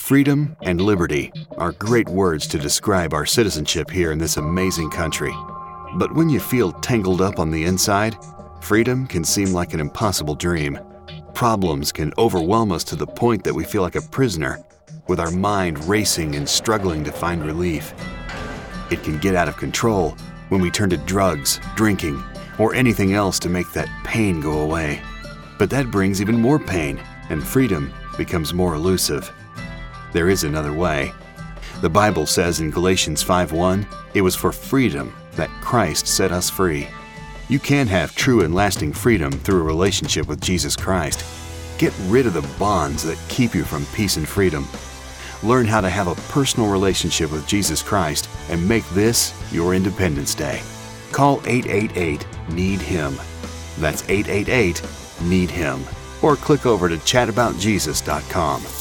Freedom and liberty are great words to describe our citizenship here in this amazing country. But when you feel tangled up on the inside, freedom can seem like an impossible dream. Problems can overwhelm us to the point that we feel like a prisoner, with our mind racing and struggling to find relief. It can get out of control when we turn to drugs, drinking, or anything else to make that pain go away. But that brings even more pain, and freedom becomes more elusive. There is another way. The Bible says in Galatians 5:1, it was for freedom that Christ set us free. You can have true and lasting freedom through a relationship with Jesus Christ. Get rid of the bonds that keep you from peace and freedom. Learn how to have a personal relationship with Jesus Christ and make this your Independence Day. Call 888-NEED-HIM. That's 888-NEED-HIM. Or click over to chataboutjesus.com.